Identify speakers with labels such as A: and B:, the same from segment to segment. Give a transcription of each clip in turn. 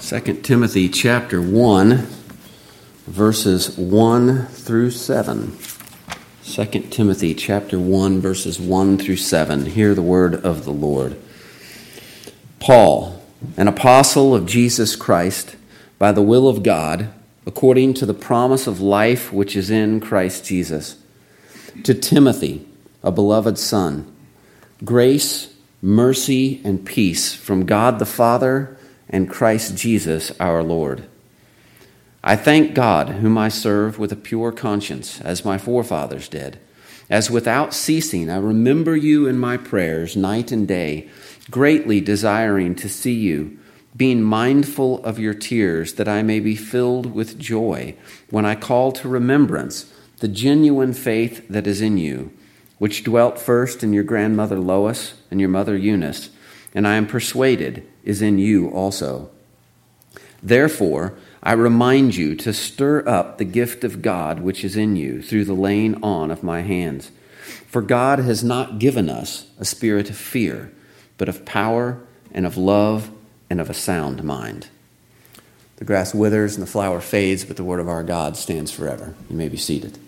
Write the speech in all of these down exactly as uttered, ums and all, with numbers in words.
A: Second Timothy chapter one, verses one through seven. Second Timothy chapter one, verses one through seven. Hear the word of the Lord. Paul, an apostle of Jesus Christ, by the will of God, according to the promise of life which is in Christ Jesus, to Timothy, a beloved son, grace, mercy, and peace from God the Father and Christ Jesus our Lord. I thank God, whom I serve with a pure conscience, as my forefathers did, as without ceasing I remember you in my prayers night and day, greatly desiring to see you, being mindful of your tears, that I may be filled with joy when I call to remembrance the genuine faith that is in you, which dwelt first in your grandmother Lois and your mother Eunice, and I am persuaded is in you also. Therefore, I remind you to stir up the gift of God which is in you through the laying on of my hands. For God has not given us a spirit of fear, but of power and of love and of a sound mind. The grass withers and the flower fades, but the word of our God stands forever. You may be seated.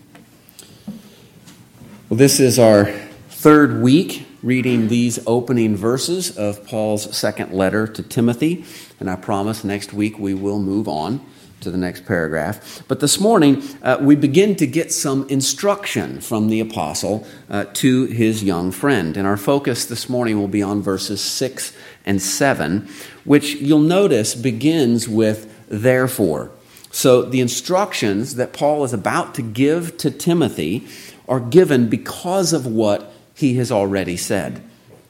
A: Well, this is our third week reading these opening verses of Paul's second letter to Timothy, and I promise next week we will move on to the next paragraph. But this morning, uh, we begin to get some instruction from the apostle uh, to his young friend, and our focus this morning will be on verses six and seven, which you'll notice begins with therefore. So the instructions that Paul is about to give to Timothy are given because of what he has already said.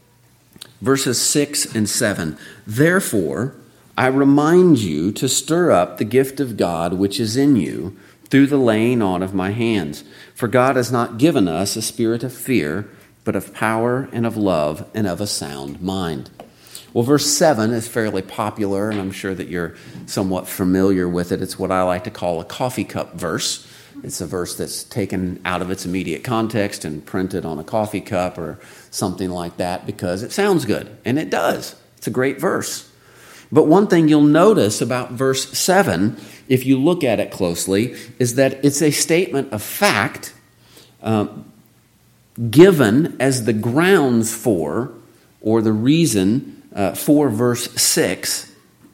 A: Verses six and seven. Therefore, I remind you to stir up the gift of God which is in you through the laying on of my hands. For God has not given us a spirit of fear, but of power and of love and of a sound mind. Well, verse seven is fairly popular, and I'm sure that you're somewhat familiar with it. It's what I like to call a coffee cup verse. It's a verse that's taken out of its immediate context and printed on a coffee cup or something like that because it sounds good, and it does. It's a great verse. But one thing you'll notice about verse seven, if you look at it closely, is that it's a statement of fact um, given as the grounds for, or the reason uh, for verse six,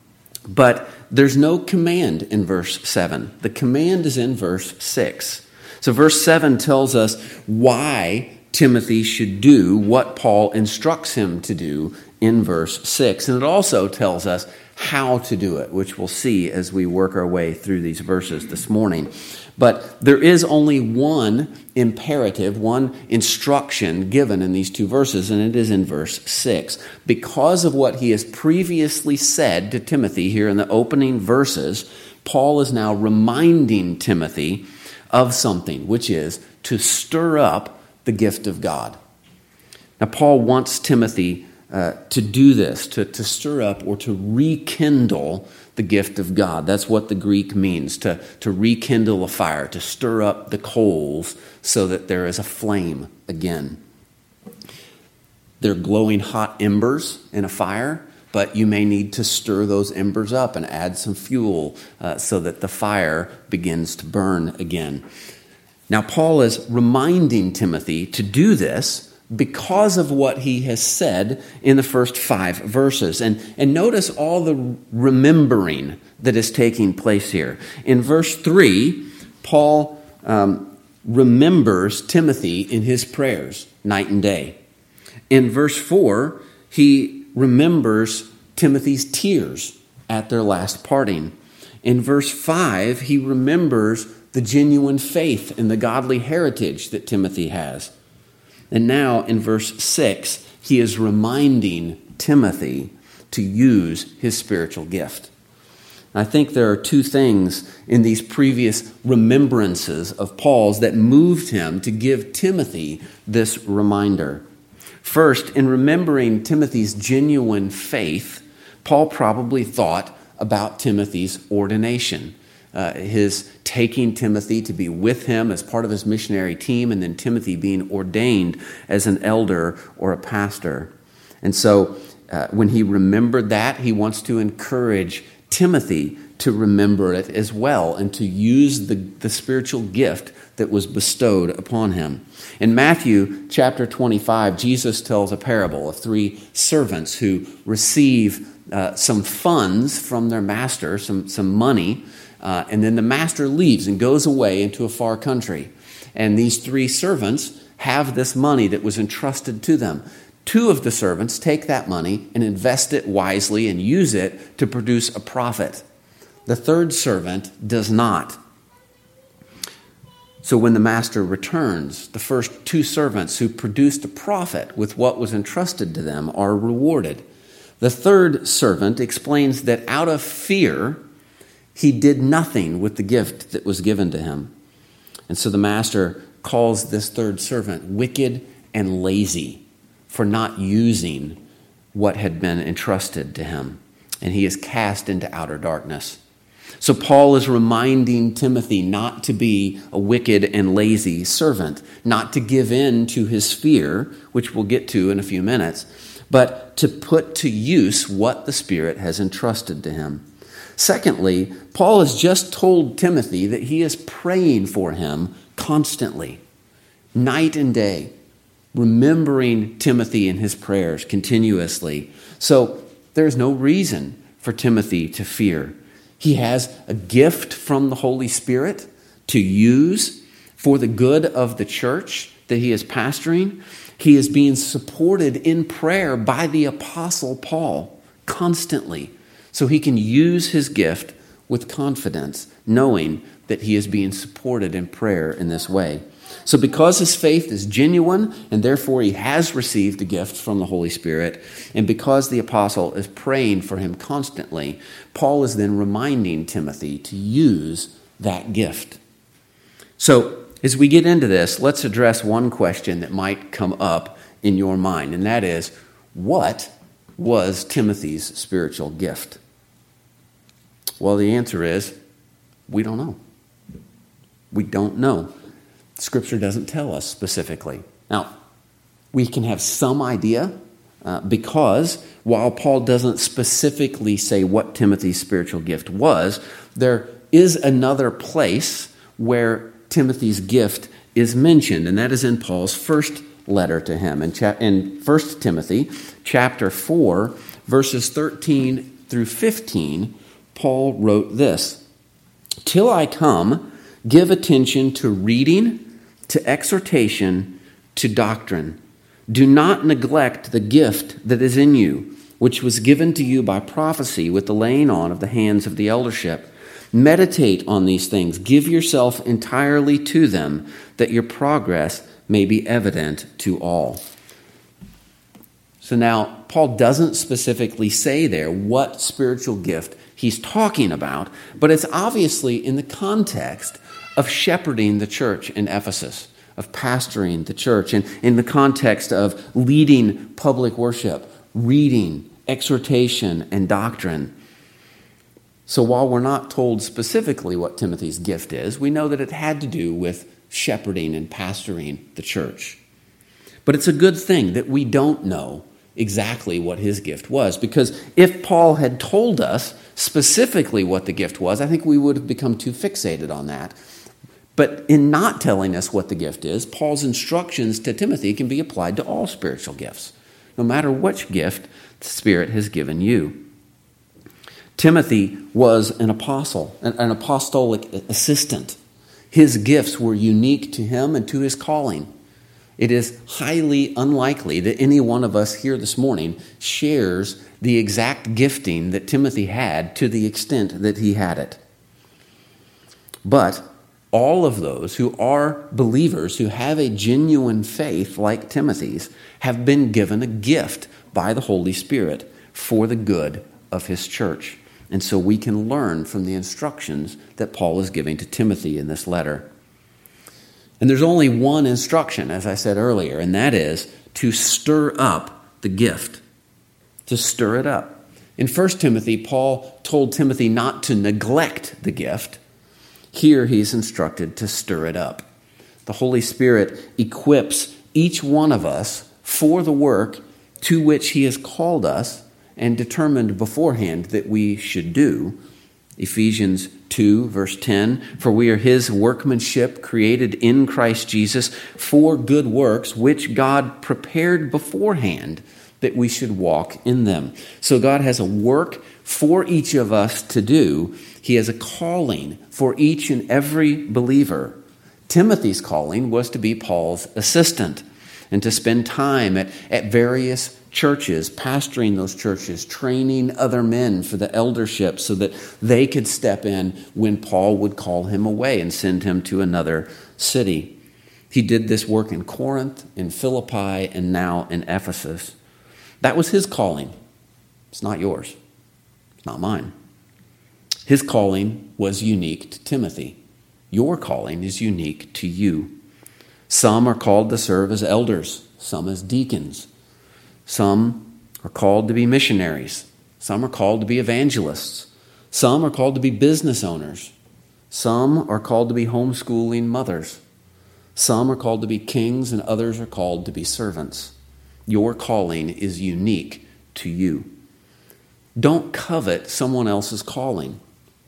A: but there's no command in verse seven. The command is in verse six. So verse seven tells us why Timothy should do what Paul instructs him to do in verse six. And it also tells us how to do it, which we'll see as we work our way through these verses this morning. But there is only one imperative, one instruction given in these two verses, and it is in verse six. Because of what he has previously said to Timothy here in the opening verses, Paul is now reminding Timothy of something, which is to stir up the gift of God. Now, Paul wants Timothy uh, to do this, to, to stir up or to rekindle the gift of God. That's what the Greek means, to, to rekindle a fire, to stir up the coals so that there is a flame again. They're glowing hot embers in a fire, but you may need to stir those embers up and add some fuel uh, so that the fire begins to burn again. Now, Paul is reminding Timothy to do this because of what he has said in the first five verses. And, and notice all the remembering that is taking place here. In verse three, Paul um, remembers Timothy in his prayers night and day. In verse four, he remembers Timothy's tears at their last parting. In verse five, he remembers the genuine faith and the godly heritage that Timothy has. And now in verse six, he is reminding Timothy to use his spiritual gift. I think there are two things in these previous remembrances of Paul's that moved him to give Timothy this reminder. First, in remembering Timothy's genuine faith, Paul probably thought about Timothy's ordination. Uh, his taking Timothy to be with him as part of his missionary team, and then Timothy being ordained as an elder or a pastor. And so uh, when he remembered that, he wants to encourage Timothy to remember it as well and to use the, the spiritual gift that was bestowed upon him. In Matthew chapter twenty-five, Jesus tells a parable of three servants who receive uh, some funds from their master, some, some money, uh, and then the master leaves and goes away into a far country. And these three servants have this money that was entrusted to them. Two of the servants take that money and invest it wisely and use it to produce a profit. The third servant does not. So when the master returns, the first two servants who produced a profit with what was entrusted to them are rewarded. The third servant explains that out of fear, he did nothing with the gift that was given to him. And so the master calls this third servant wicked and lazy for not using what had been entrusted to him. And he is cast into outer darkness. So Paul is reminding Timothy not to be a wicked and lazy servant, not to give in to his fear, which we'll get to in a few minutes, but to put to use what the Spirit has entrusted to him. Secondly, Paul has just told Timothy that he is praying for him constantly, night and day, remembering Timothy in his prayers continuously. So there's no reason for Timothy to fear. He has a gift from the Holy Spirit to use for the good of the church that he is pastoring. He is being supported in prayer by the Apostle Paul constantly, so he can use his gift with confidence, knowing that he is being supported in prayer in this way. So because his faith is genuine, and therefore he has received a gift from the Holy Spirit, and because the apostle is praying for him constantly, Paul is then reminding Timothy to use that gift. So as we get into this, let's address one question that might come up in your mind, and that is, what was Timothy's spiritual gift? Well, the answer is, we don't know. We don't know. Scripture doesn't tell us specifically. Now, we can have some idea uh, because while Paul doesn't specifically say what Timothy's spiritual gift was, there is another place where Timothy's gift is mentioned, and that is in Paul's first letter to him. In, cha- in First Timothy chapter four, verses thirteen through fifteen, Paul wrote this: "Till I come, give attention to reading, to exhortation, to doctrine. Do not neglect the gift that is in you, which was given to you by prophecy with the laying on of the hands of the eldership. Meditate on these things. Give yourself entirely to them, that your progress may be evident to all." So now, Paul doesn't specifically say there what spiritual gift he's talking about, but it's obviously in the context of shepherding the church in Ephesus, of pastoring the church, and in the context of leading public worship, reading, exhortation, and doctrine. So while we're not told specifically what Timothy's gift is, we know that it had to do with shepherding and pastoring the church. But it's a good thing that we don't know exactly what his gift was, because if Paul had told us specifically what the gift was, I think we would have become too fixated on that. But in not telling us what the gift is, Paul's instructions to Timothy can be applied to all spiritual gifts, no matter which gift the Spirit has given you. Timothy was an apostle, an apostolic assistant. His gifts were unique to him and to his calling. It is highly unlikely that any one of us here this morning shares the exact gifting that Timothy had to the extent that he had it. But all of those who are believers, who have a genuine faith like Timothy's, have been given a gift by the Holy Spirit for the good of his church. And so we can learn from the instructions that Paul is giving to Timothy in this letter. And there's only one instruction, as I said earlier, and that is to stir up the gift, to stir it up. In First Timothy, Paul told Timothy not to neglect the gift. Here he's instructed to stir it up. The Holy Spirit equips each one of us for the work to which he has called us and determined beforehand that we should do. Ephesians two, verse ten, for we are his workmanship, created in Christ Jesus for good works, which God prepared beforehand that we should walk in them. So God has a work for each of us to do. He has a calling for each and every believer. Timothy's calling was to be Paul's assistant and to spend time at, at various churches, pastoring those churches, training other men for the eldership so that they could step in when Paul would call him away and send him to another city. He did this work in Corinth, in Philippi, and now in Ephesus. That was his calling. It's not yours. It's not mine. His calling was unique to Timothy. Your calling is unique to you. Some are called to serve as elders, some as deacons. Some are called to be missionaries. Some are called to be evangelists. Some are called to be business owners. Some are called to be homeschooling mothers. Some are called to be kings, and others are called to be servants. Your calling is unique to you. Don't covet someone else's calling.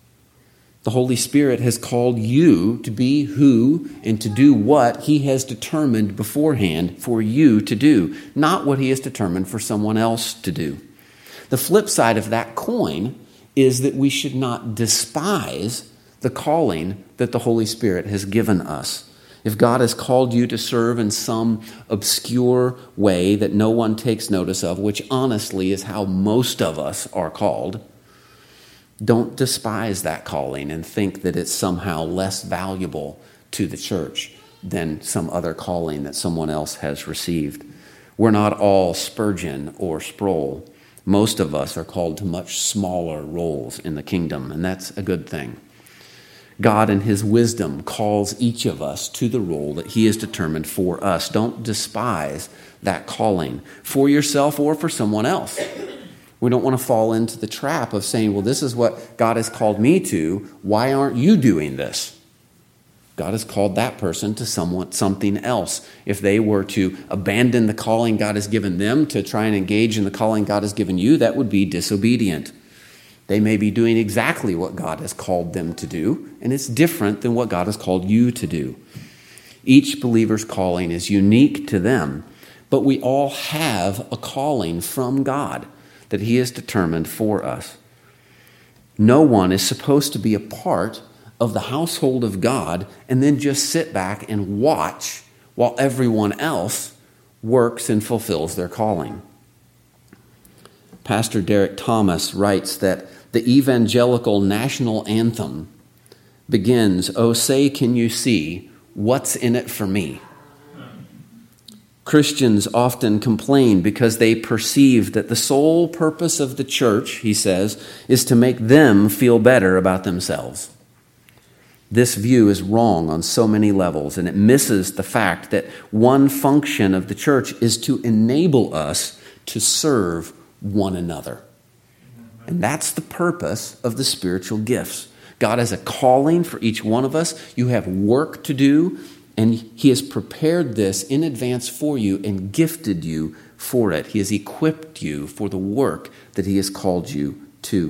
A: The Holy Spirit has called you to be who and to do what he has determined beforehand for you to do, not what he has determined for someone else to do. The flip side of that coin is that we should not despise the calling that the Holy Spirit has given us. If God has called you to serve in some obscure way that no one takes notice of, which honestly is how most of us are called, don't despise that calling and think that it's somehow less valuable to the church than some other calling that someone else has received. We're not all Spurgeon or Sproul. Most of us are called to much smaller roles in the kingdom, and that's a good thing. God in his wisdom calls each of us to the role that he has determined for us. Don't despise that calling for yourself or for someone else. We don't want to fall into the trap of saying, well, this is what God has called me to. Why aren't you doing this? God has called that person to somewhat something else. If they were to abandon the calling God has given them to try and engage in the calling God has given you, that would be disobedient. They may be doing exactly what God has called them to do, and it's different than what God has called you to do. Each believer's calling is unique to them, but we all have a calling from God that he has determined for us. No one is supposed to be a part of the household of God and then just sit back and watch while everyone else works and fulfills their calling. Pastor Derek Thomas writes that the evangelical national anthem begins, "Oh, say, can you see what's in it for me?" Christians often complain because they perceive that the sole purpose of the church, he says, is to make them feel better about themselves. This view is wrong on so many levels, and it misses the fact that one function of the church is to enable us to serve one another. And that's the purpose of the spiritual gifts. God has a calling for each one of us. You have work to do, and he has prepared this in advance for you and gifted you for it. He has equipped you for the work that he has called you to.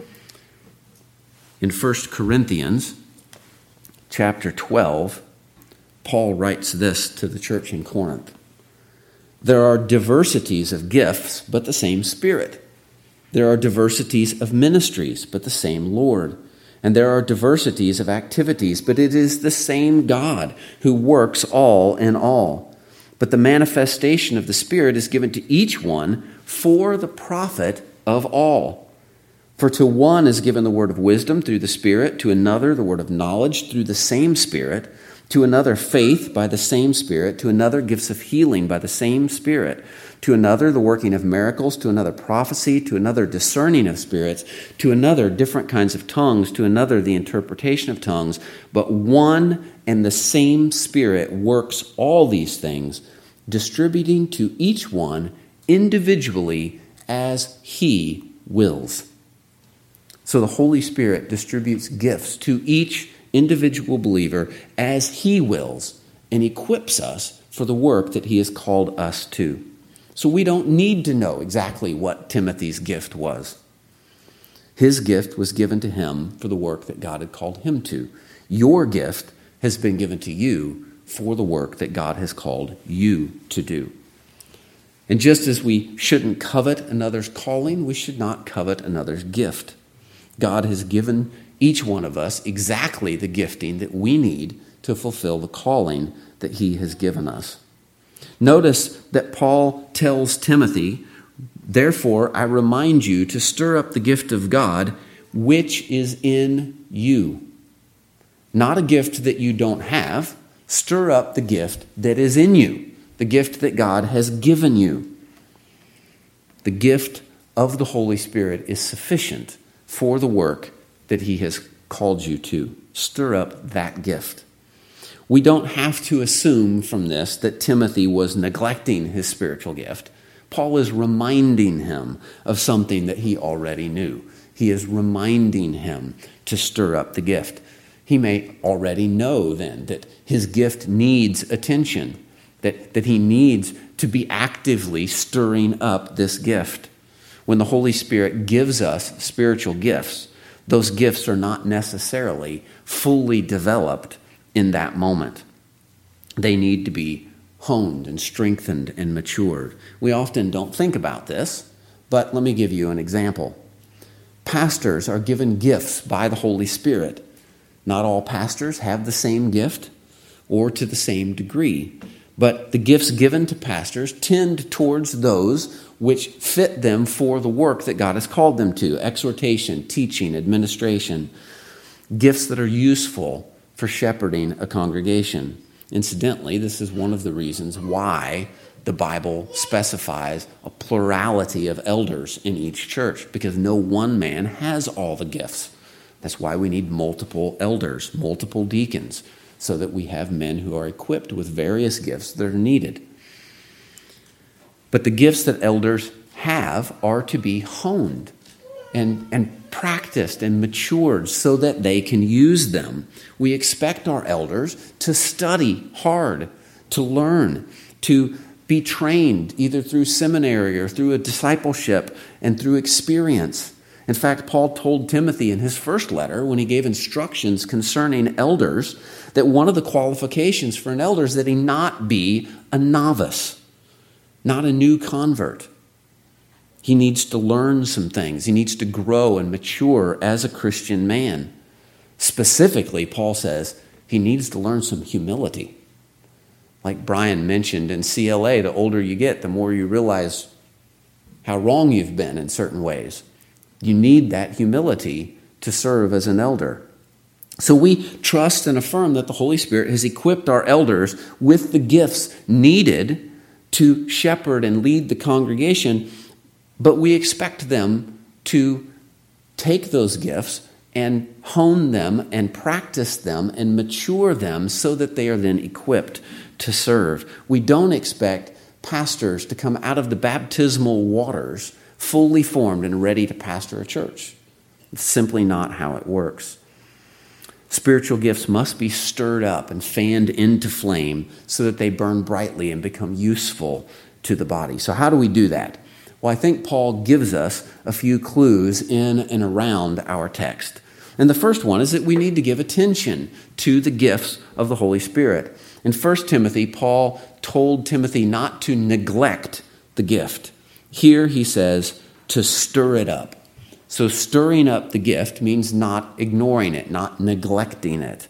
A: In First Corinthians chapter twelve, Paul writes this to the church in Corinth. There are diversities of gifts, but the same Spirit. There are diversities of ministries, but the same Lord. And there are diversities of activities, but it is the same God who works all in all. But the manifestation of the Spirit is given to each one for the profit of all. For to one is given the word of wisdom through the Spirit, to another the word of knowledge through the same Spirit, to another faith by the same Spirit, to another gifts of healing by the same Spirit, to another the working of miracles, to another prophecy, to another discerning of spirits, to another different kinds of tongues, to another the interpretation of tongues. But one and the same Spirit works all these things, distributing to each one individually as he wills. So the Holy Spirit distributes gifts to each individual believer as he wills and equips us for the work that he has called us to. So we don't need to know exactly what Timothy's gift was. His gift was given to him for the work that God had called him to. Your gift has been given to you for the work that God has called you to do. And just as we shouldn't covet another's calling, we should not covet another's gift. God has given each one of us exactly the gifting that we need to fulfill the calling that he has given us. Notice that Paul tells Timothy, therefore I remind you to stir up the gift of God which is in you. Not a gift that you don't have. Stir up the gift that is in you. The gift that God has given you. The gift of the Holy Spirit is sufficient for the work that he has called you to. Stir up that gift. We don't have to assume from this that Timothy was neglecting his spiritual gift. Paul is reminding him of something that he already knew. He is reminding him to stir up the gift. He may already know then that his gift needs attention, that, that he needs to be actively stirring up this gift. When the Holy Spirit gives us spiritual gifts, those gifts are not necessarily fully developed in that moment. They need to be honed and strengthened and matured. We often don't think about this, but let me give you an example. Pastors are given gifts by the Holy Spirit. Not all pastors have the same gift or to the same degree, but the gifts given to pastors tend towards those which fit them for the work that God has called them to: exhortation, teaching, administration, gifts that are useful for shepherding a congregation. Incidentally, this is one of the reasons why the Bible specifies a plurality of elders in each church, because no one man has all the gifts. That's why we need multiple elders, multiple deacons, so that we have men who are equipped with various gifts that are needed. But the gifts that elders have are to be honed and, and practiced and matured so that they can use them. We expect our elders to study hard, to learn, to be trained either through seminary or through a discipleship and through experience. In fact, Paul told Timothy in his first letter, when he gave instructions concerning elders, that one of the qualifications for an elder is that he not be a novice, not a new convert. He needs to learn some things. He needs to grow and mature as a Christian man. Specifically, Paul says he needs to learn some humility. Like Brian mentioned in C L A, the older you get, the more you realize how wrong you've been in certain ways. You need that humility to serve as an elder. So we trust and affirm that the Holy Spirit has equipped our elders with the gifts needed to shepherd and lead the congregation, but we expect them to take those gifts and hone them and practice them and mature them so that they are then equipped to serve. We don't expect pastors to come out of the baptismal waters fully formed and ready to pastor a church. It's simply not how it works. Spiritual gifts must be stirred up and fanned into flame so that they burn brightly and become useful to the body. So how do we do that? Well, I think Paul gives us a few clues in and around our text. And the first one is that we need to give attention to the gifts of the Holy Spirit. In First Timothy, Paul told Timothy not to neglect the gift. Here he says to stir it up. So stirring up the gift means not ignoring it, not neglecting it.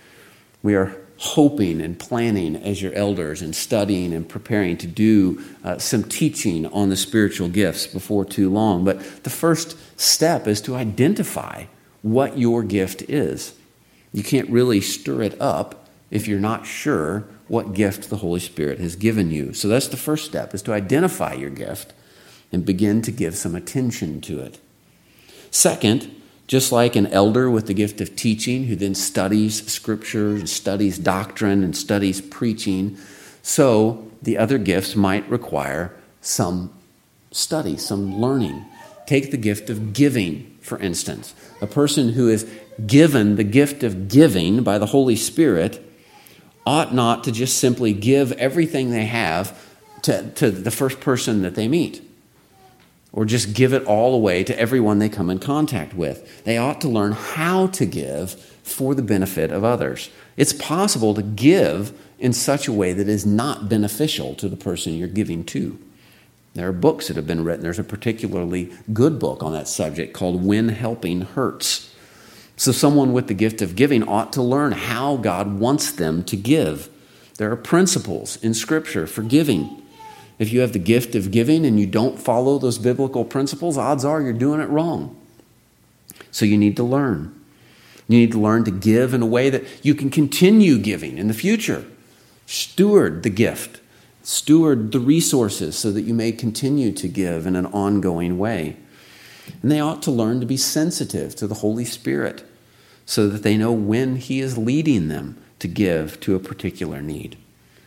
A: We are hoping and planning as your elders and studying and preparing to do uh, some teaching on the spiritual gifts before too long. But the first step is to identify what your gift is. You can't really stir it up if you're not sure what gift the Holy Spirit has given you. So that's the first step, is to identify your gift and begin to give some attention to it. Second, just like an elder with the gift of teaching who then studies Scripture and studies doctrine and studies preaching, so the other gifts might require some study, some learning. Take the gift of giving, for instance. A person who is given the gift of giving by the Holy Spirit ought not to just simply give everything they have to, to the first person that they meet, or just give it all away to everyone they come in contact with. They ought to learn how to give for the benefit of others. It's possible to give in such a way that is not beneficial to the person you're giving to. There are books that have been written. There's a particularly good book on that subject called When Helping Hurts. So someone with the gift of giving ought to learn how God wants them to give. There are principles in Scripture for giving. If you have the gift of giving and you don't follow those biblical principles, odds are you're doing it wrong. So you need to learn. You need to learn to give in a way that you can continue giving in the future. Steward the gift. Steward the resources so that you may continue to give in an ongoing way. And they ought to learn to be sensitive to the Holy Spirit so that they know when He is leading them to give to a particular need.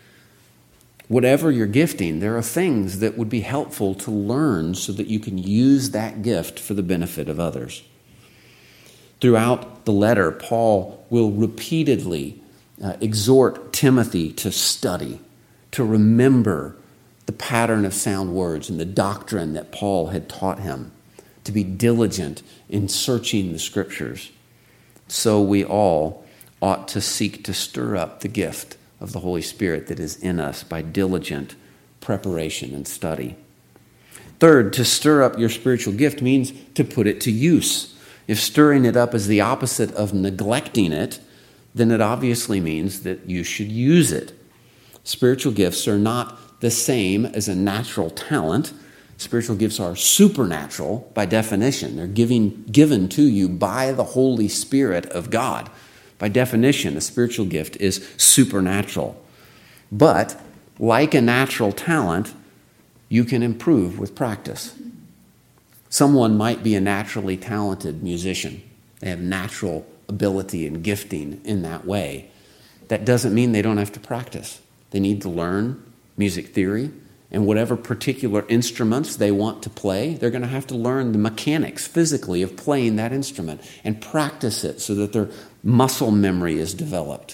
A: Whatever you're gifting, there are things that would be helpful to learn so that you can use that gift for the benefit of others. Throughout the letter, Paul will repeatedly uh, exhort Timothy to study, to remember the pattern of sound words and the doctrine that Paul had taught him, to be diligent in searching the Scriptures. So we all ought to seek to stir up the gift of the Holy Spirit that is in us by diligent preparation and study. Third, to stir up your spiritual gift means to put it to use. If stirring it up is the opposite of neglecting it, then it obviously means that you should use it. Spiritual gifts are not the same as a natural talent. Spiritual gifts are supernatural by definition. They're giving, given to you by the Holy Spirit of God. By definition, a spiritual gift is supernatural. But, like a natural talent, you can improve with practice. Someone might be a naturally talented musician. They have natural ability and gifting in that way. That doesn't mean they don't have to practice. They need to learn music theory, and whatever particular instruments they want to play, they're going to have to learn the mechanics physically of playing that instrument and practice it so that their muscle memory is developed.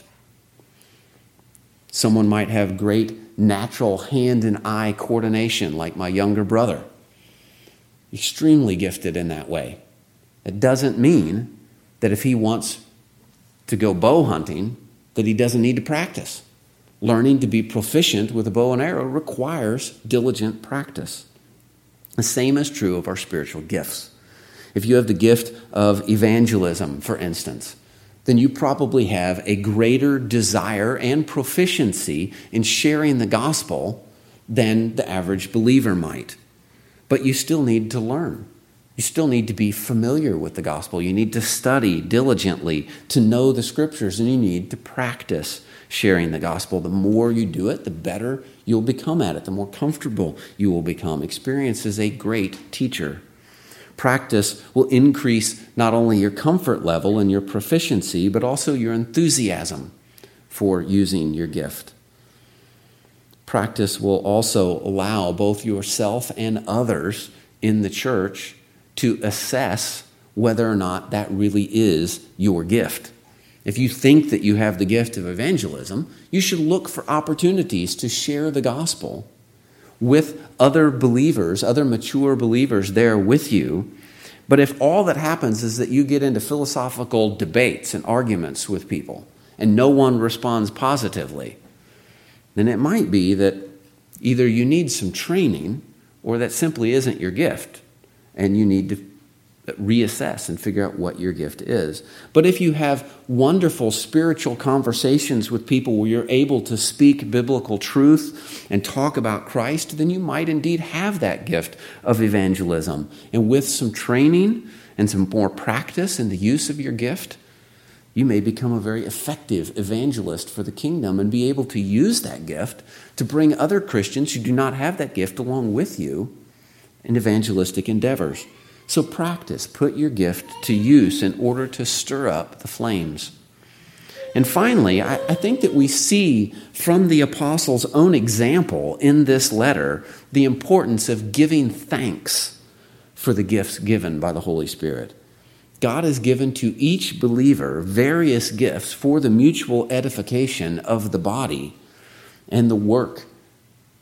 A: Someone might have great natural hand and eye coordination, like my younger brother. Extremely gifted in that way. It doesn't mean that if he wants to go bow hunting, that he doesn't need to practice. Learning to be proficient with a bow and arrow requires diligent practice. The same is true of our spiritual gifts. If you have the gift of evangelism, for instance, then you probably have a greater desire and proficiency in sharing the gospel than the average believer might. But you still need to learn. You still need to be familiar with the gospel. You need to study diligently to know the Scriptures, and you need to practice sharing the gospel. The more you do it, the better you'll become at it, the more comfortable you will become. Experience is a great teacher. Practice will increase not only your comfort level and your proficiency, but also your enthusiasm for using your gift. Practice will also allow both yourself and others in the church to assess whether or not that really is your gift. If you think that you have the gift of evangelism, you should look for opportunities to share the gospel with other believers, other mature believers there with you. But if all that happens is that you get into philosophical debates and arguments with people and no one responds positively, then it might be that either you need some training or that simply isn't your gift and you need to reassess and figure out what your gift is. But if you have wonderful spiritual conversations with people where you're able to speak biblical truth and talk about Christ, then you might indeed have that gift of evangelism. And with some training and some more practice in the use of your gift, you may become a very effective evangelist for the kingdom and be able to use that gift to bring other Christians who do not have that gift along with you in evangelistic endeavors. So practice, put your gift to use in order to stir up the flames. And finally, I, I think that we see from the apostles' own example in this letter the importance of giving thanks for the gifts given by the Holy Spirit. God has given to each believer various gifts for the mutual edification of the body and the work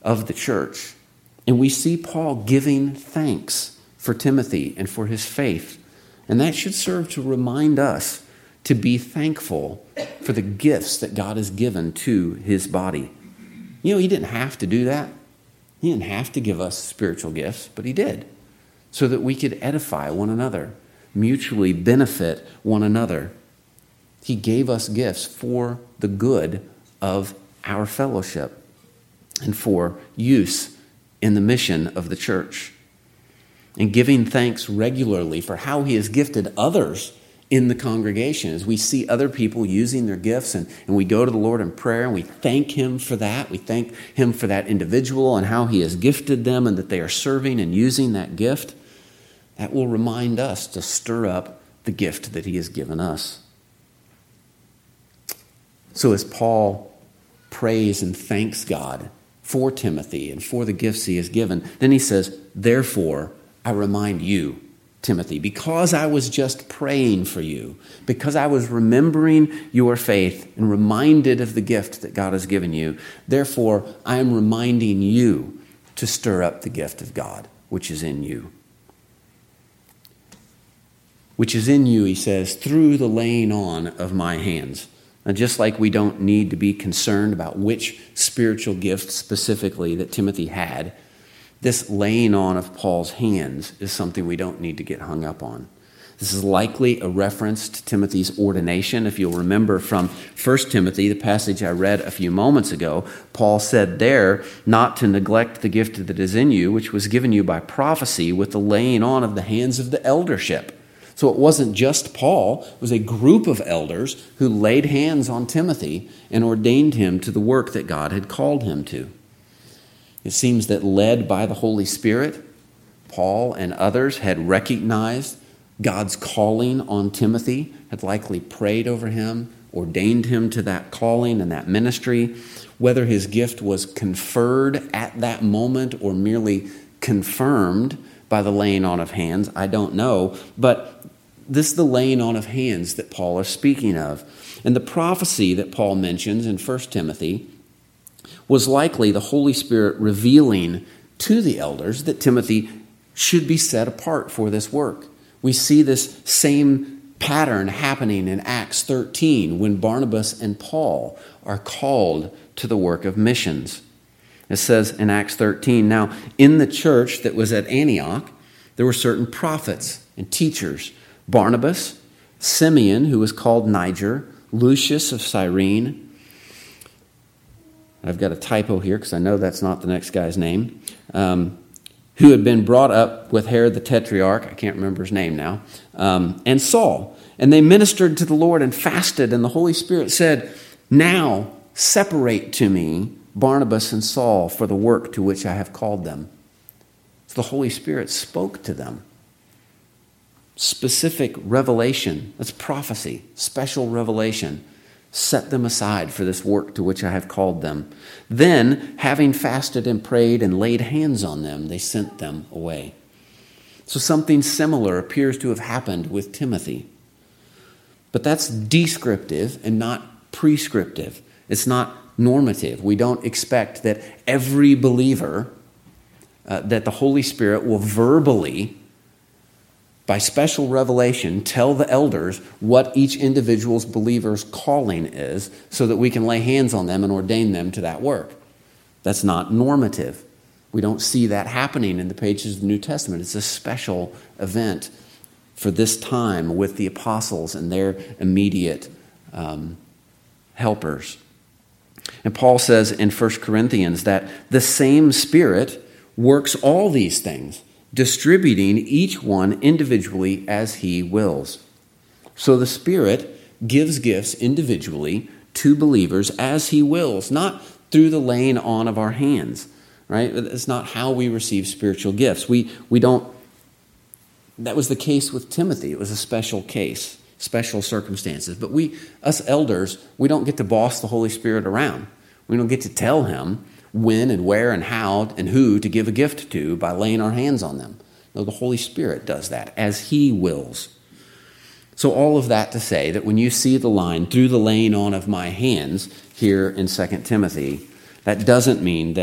A: of the church. And we see Paul giving thanks for Timothy and for his faith. And that should serve to remind us to be thankful for the gifts that God has given to his body. You know, he didn't have to do that. He didn't have to give us spiritual gifts, but he did, so that we could edify one another, mutually benefit one another. He gave us gifts for the good of our fellowship and for use in the mission of the church. And giving thanks regularly for how he has gifted others in the congregation. As we see other people using their gifts and, and we go to the Lord in prayer and we thank him for that. We thank him for that individual and how he has gifted them and that they are serving and using that gift. That will remind us to stir up the gift that he has given us. So as Paul prays and thanks God for Timothy and for the gifts he has given, then he says, therefore, I remind you, Timothy, because I was just praying for you, because I was remembering your faith and reminded of the gift that God has given you, therefore, I am reminding you to stir up the gift of God, which is in you. Which is in you, he says, through the laying on of my hands. Now, just like we don't need to be concerned about which spiritual gift specifically that Timothy had, this laying on of Paul's hands is something we don't need to get hung up on. This is likely a reference to Timothy's ordination. If you'll remember from First Timothy, the passage I read a few moments ago, Paul said there, not to neglect the gift that is in you, which was given you by prophecy with the laying on of the hands of the eldership. So it wasn't just Paul, it was a group of elders who laid hands on Timothy and ordained him to the work that God had called him to. It seems that led by the Holy Spirit, Paul and others had recognized God's calling on Timothy, had likely prayed over him, ordained him to that calling and that ministry. Whether his gift was conferred at that moment or merely confirmed by the laying on of hands, I don't know. But this is the laying on of hands that Paul is speaking of. And the prophecy that Paul mentions in First Timothy was likely the Holy Spirit revealing to the elders that Timothy should be set apart for this work. We see this same pattern happening in Acts thirteen when Barnabas and Paul are called to the work of missions. It says in Acts thirteen, now in the church that was at Antioch, there were certain prophets and teachers, Barnabas, Simeon, who was called Niger, Lucius of Cyrene. I've got a typo here because I know that's not the next guy's name, um, who had been brought up with Herod the Tetrarch, I can't remember his name now, um, and Saul. And they ministered to the Lord and fasted, and the Holy Spirit said, now separate to me Barnabas and Saul for the work to which I have called them. So the Holy Spirit spoke to them. Specific revelation, that's prophecy, special revelation. Set them aside for this work to which I have called them. Then, having fasted and prayed and laid hands on them, they sent them away. So something similar appears to have happened with Timothy. But that's descriptive and not prescriptive. It's not normative. We don't expect that every believer, uh, that the Holy Spirit will verbally, by special revelation, tell the elders what each individual's believer's calling is so that we can lay hands on them and ordain them to that work. That's not normative. We don't see that happening in the pages of the New Testament. It's a special event for this time with the apostles and their immediate um, helpers. And Paul says in First Corinthians that the same Spirit works all these things, distributing each one individually as he wills. So the Spirit gives gifts individually to believers as he wills, not through the laying on of our hands, right? It's not how we receive spiritual gifts. We we don't, that was the case with Timothy. It was a special case, special circumstances. But we, us elders, we don't get to boss the Holy Spirit around. We don't get to tell him when and where and how and who to give a gift to by laying our hands on them. No, the Holy Spirit does that as he wills. So all of that to say that when you see the line, through the laying on of my hands, here in Second Timothy, that doesn't mean that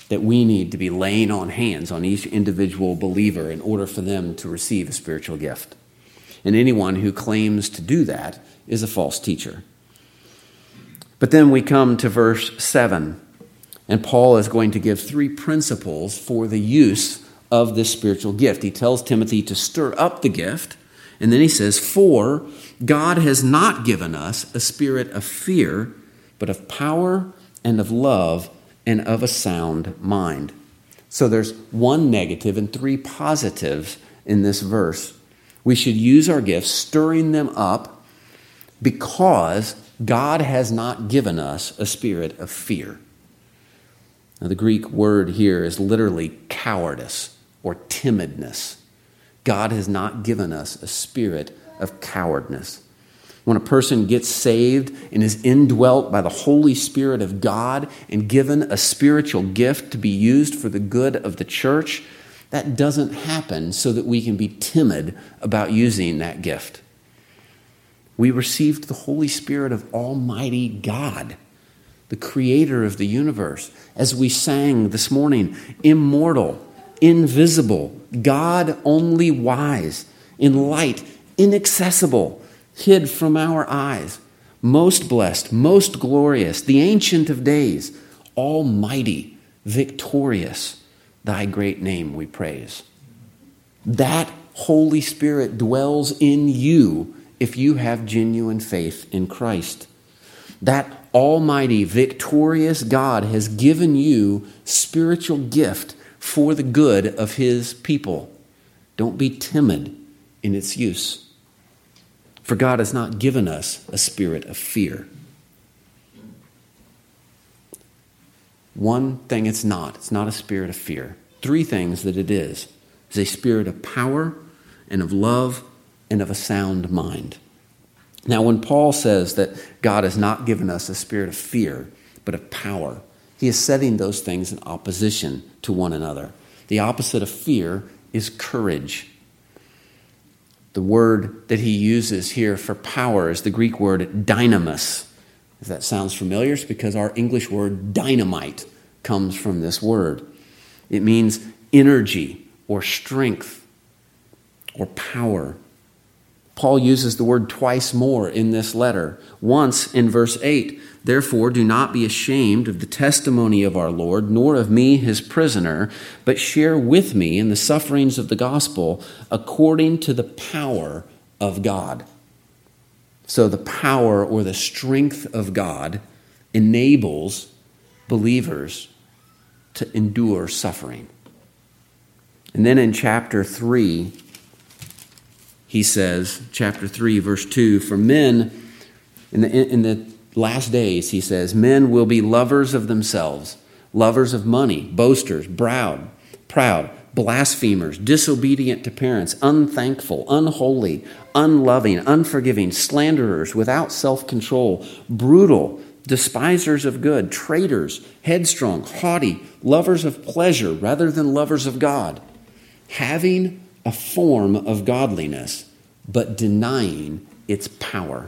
A: that we need to be laying on hands on each individual believer in order for them to receive a spiritual gift. And anyone who claims to do that is a false teacher. But then we come to verse seven, and Paul is going to give three principles for the use of this spiritual gift. He tells Timothy to stir up the gift, and then he says, "For God has not given us a spirit of fear, but of power and of love and of a sound mind." So there's one negative and three positives in this verse. We should use our gifts, stirring them up, because God has not given us a spirit of fear. Now, the Greek word here is literally cowardice or timidness. God has not given us a spirit of cowardness. When a person gets saved and is indwelt by the Holy Spirit of God and given a spiritual gift to be used for the good of the church, that doesn't happen so that we can be timid about using that gift. We received the Holy Spirit of Almighty God, the creator of the universe. As we sang this morning, immortal, invisible, God only wise, in light, inaccessible, hid from our eyes, most blessed, most glorious, the Ancient of Days, almighty, victorious, thy great name we praise. That Holy Spirit dwells in you if you have genuine faith in Christ. That almighty, victorious God has given you spiritual gift for the good of his people. Don't be timid in its use. For God has not given us a spirit of fear. One thing it's not. It's not a spirit of fear. Three things that it is. It's a spirit of power and of love and of a sound mind. Now, when Paul says that God has not given us a spirit of fear, but of power, he is setting those things in opposition to one another. The opposite of fear is courage. The word that he uses here for power is the Greek word dynamis. If that sounds familiar, it's because our English word dynamite comes from this word. It means energy or strength or power. Paul uses the word twice more in this letter. Once in verse eight, "Therefore do not be ashamed of the testimony of our Lord, nor of me his prisoner, but share with me in the sufferings of the gospel according to the power of God." So the power or the strength of God enables believers to endure suffering. And then in chapter three, he says, chapter three, verse two, "For men, in the, in the last days," he says, "men will be lovers of themselves, lovers of money, boasters, proud, proud, blasphemers, disobedient to parents, unthankful, unholy, unloving, unforgiving, slanderers, without self-control, brutal, despisers of good, traitors, headstrong, haughty, lovers of pleasure rather than lovers of God, having a form of godliness, but denying its power."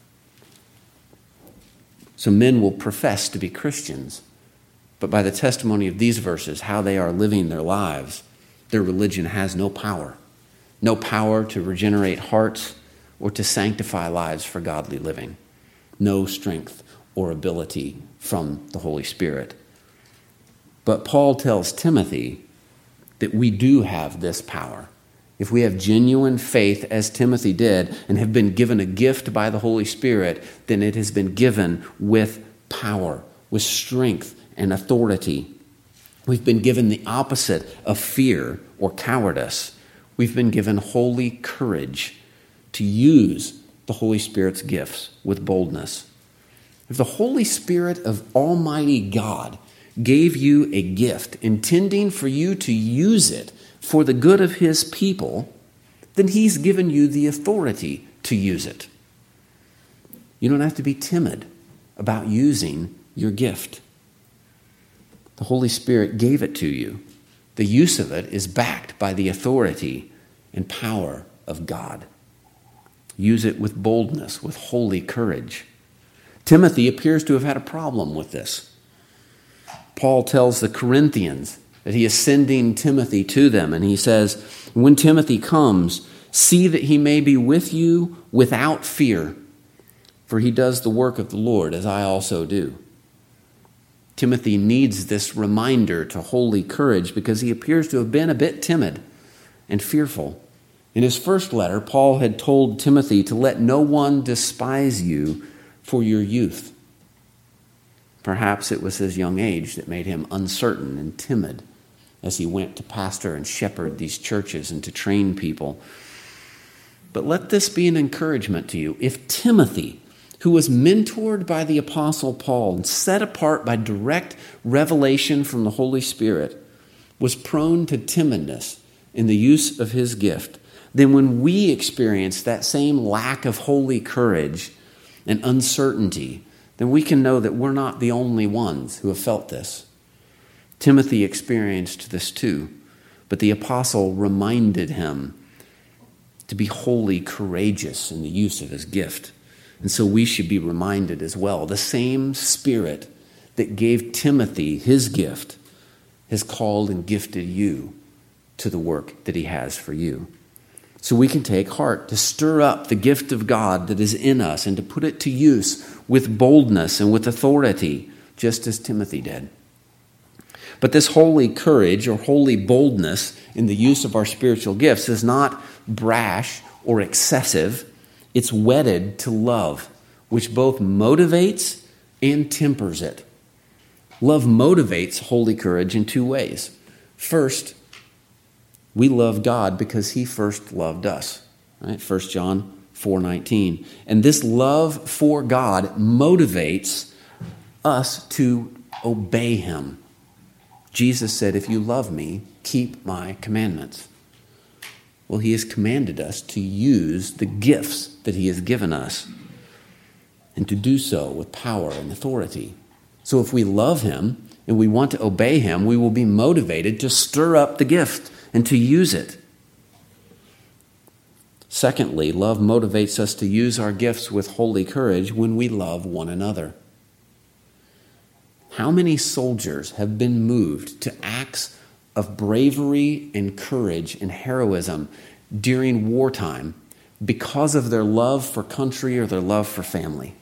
A: So men will profess to be Christians, but by the testimony of these verses, how they are living their lives, their religion has no power. No power to regenerate hearts or to sanctify lives for godly living. No strength or ability from the Holy Spirit. But Paul tells Timothy that we do have this power. If we have genuine faith, as Timothy did, and have been given a gift by the Holy Spirit, then it has been given with power, with strength and authority. We've been given the opposite of fear or cowardice. We've been given holy courage to use the Holy Spirit's gifts with boldness. If the Holy Spirit of Almighty God gave you a gift, intending for you to use it for the good of his people, then he's given you the authority to use it. You don't have to be timid about using your gift. The Holy Spirit gave it to you. The use of it is backed by the authority and power of God. Use it with boldness, with holy courage. Timothy appears to have had a problem with this. Paul tells the Corinthians that he is sending Timothy to them, and he says, when Timothy comes, see that he may be with you without fear, for he does the work of the Lord, as I also do. Timothy needs this reminder to holy courage because he appears to have been a bit timid and fearful. In his first letter, Paul had told Timothy to let no one despise you for your youth. Perhaps it was his young age that made him uncertain and timid as he went to pastor and shepherd these churches and to train people. But let this be an encouragement to you. If Timothy, who was mentored by the Apostle Paul and set apart by direct revelation from the Holy Spirit, was prone to timidness in the use of his gift, then when we experience that same lack of holy courage and uncertainty, then we can know that we're not the only ones who have felt this. Timothy experienced this too, but the apostle reminded him to be wholly courageous in the use of his gift. And so we should be reminded as well. The same Spirit that gave Timothy his gift has called and gifted you to the work that he has for you. So we can take heart to stir up the gift of God that is in us and to put it to use with boldness and with authority, just as Timothy did. But this holy courage or holy boldness in the use of our spiritual gifts is not brash or excessive. It's wedded to love, which both motivates and tempers it. Love motivates holy courage in two ways. First, we love God because he first loved us. Right? First John four nineteen. And this love for God motivates us to obey him. Jesus said, if you love me, keep my commandments. Well, he has commanded us to use the gifts that he has given us and to do so with power and authority. So if we love him and we want to obey him, we will be motivated to stir up the gift and to use it. Secondly, love motivates us to use our gifts with holy courage when we love one another. How many soldiers have been moved to acts of bravery and courage and heroism during wartime because of their love for country or their love for family?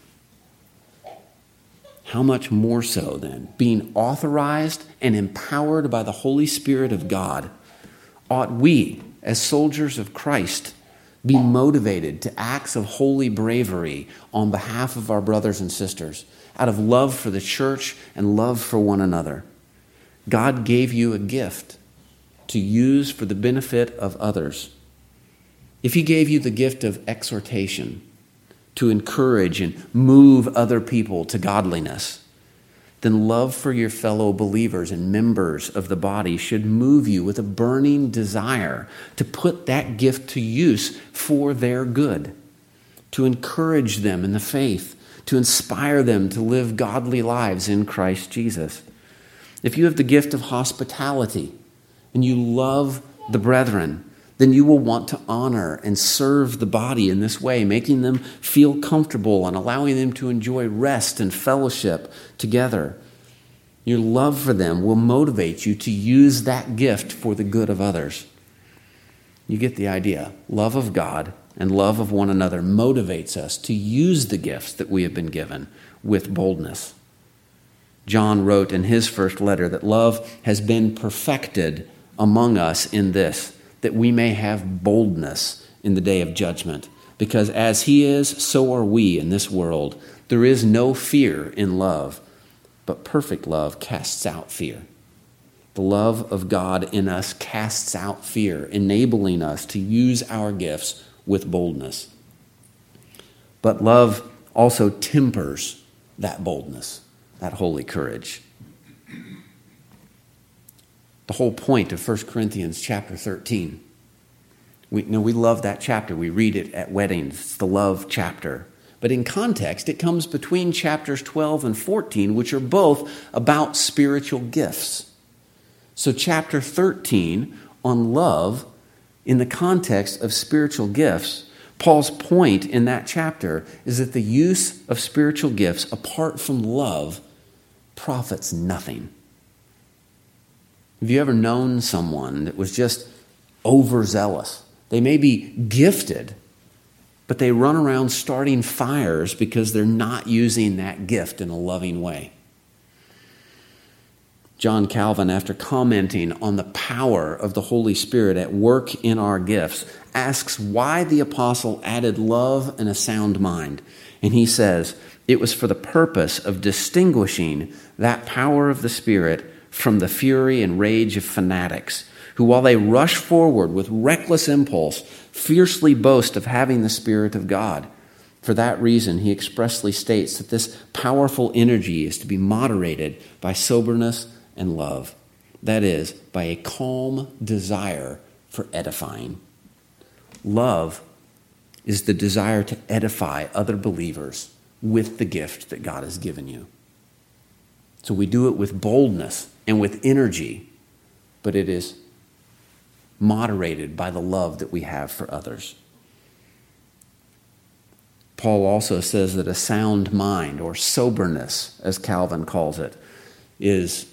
A: How much more so then, being authorized and empowered by the Holy Spirit of God, ought we, as soldiers of Christ, be motivated to acts of holy bravery on behalf of our brothers and sisters, out of love for the church and love for one another. God gave you a gift to use for the benefit of others. If he gave you the gift of exhortation, to encourage and move other people to godliness, then love for your fellow believers and members of the body should move you with a burning desire to put that gift to use for their good, to encourage them in the faith, to inspire them to live godly lives in Christ Jesus. If you have the gift of hospitality and you love the brethren, then you will want to honor and serve the body in this way, making them feel comfortable and allowing them to enjoy rest and fellowship together. Your love for them will motivate you to use that gift for the good of others. You get the idea. Love of God and love of one another motivates us to use the gifts that we have been given with boldness. John wrote in his first letter that love has been perfected among us in this, that we may have boldness in the day of judgment. Because as he is, so are we in this world. There is no fear in love, but perfect love casts out fear. The love of God in us casts out fear, enabling us to use our gifts with boldness. But love also tempers that boldness, that holy courage. The whole point of First Corinthians chapter thirteen. We you know we love that chapter. We read it at weddings. It's the love chapter. But in context, it comes between chapters twelve and fourteen, which are both about spiritual gifts. So chapter thirteen on love, in the context of spiritual gifts, Paul's point in that chapter is that the use of spiritual gifts apart from love profits nothing. Have you ever known someone that was just overzealous? They may be gifted, but they run around starting fires because they're not using that gift in a loving way. John Calvin, after commenting on the power of the Holy Spirit at work in our gifts, asks why the apostle added love and a sound mind. And he says, it was for the purpose of distinguishing that power of the Spirit from the fury and rage of fanatics, who, while they rush forward with reckless impulse, fiercely boast of having the Spirit of God. For that reason, he expressly states that this powerful energy is to be moderated by soberness and love. That is, by a calm desire for edifying. Love is the desire to edify other believers with the gift that God has given you. So we do it with boldness and with energy, but it is moderated by the love that we have for others. Paul also says that a sound mind, or soberness, as Calvin calls it, is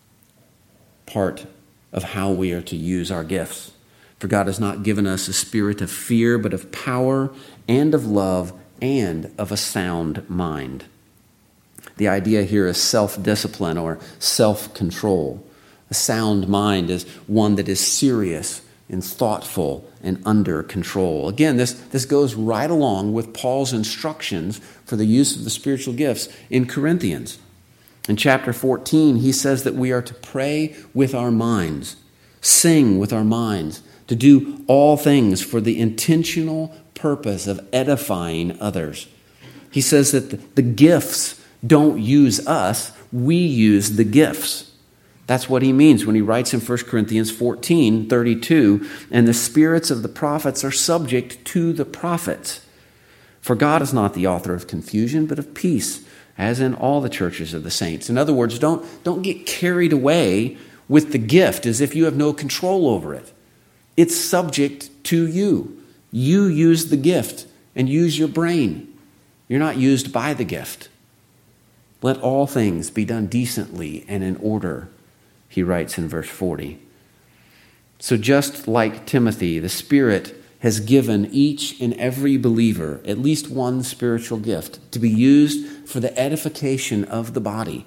A: part of how we are to use our gifts. For God has not given us a spirit of fear, but of power and of love and of a sound mind. The idea here is self-discipline or self-control. A sound mind is one that is serious and thoughtful and under control. Again, this, this goes right along with Paul's instructions for the use of the spiritual gifts in Corinthians. In chapter fourteen, he says that we are to pray with our minds, sing with our minds, to do all things for the intentional purpose of edifying others. He says that the, the gifts don't use us, we use the gifts. That's what he means when he writes in First Corinthians fourteen thirty-two, and the spirits of the prophets are subject to the prophets. For God is not the author of confusion, but of peace, as in all the churches of the saints. In other words, don't, don't get carried away with the gift as if you have no control over it. It's subject to you. You use the gift and use your brain. You're not used by the gift. Let all things be done decently and in order, he writes in verse forty. So just like Timothy, the Spirit has given each and every believer at least one spiritual gift to be used for the edification of the body.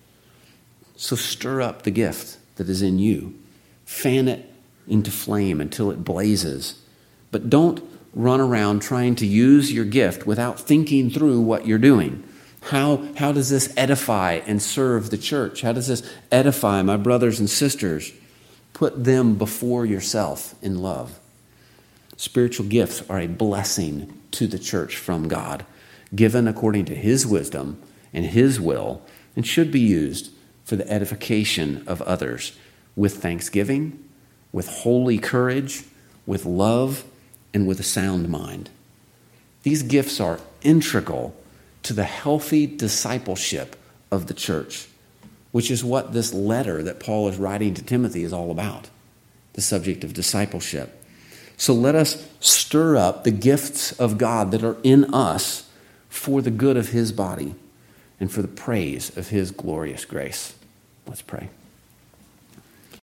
A: So stir up the gift that is in you. Fan it into flame until it blazes. But don't run around trying to use your gift without thinking through what you're doing. How, how does this edify and serve the church? How does this edify my brothers and sisters? Put them before yourself in love. Spiritual gifts are a blessing to the church from God, given according to his wisdom and his will, and should be used for the edification of others with thanksgiving, with holy courage, with love, and with a sound mind. These gifts are integral to the healthy discipleship of the church, which is what this letter that Paul is writing to Timothy is all about, the subject of discipleship. So let us stir up the gifts of God that are in us for the good of his body and for the praise of his glorious grace. Let's pray.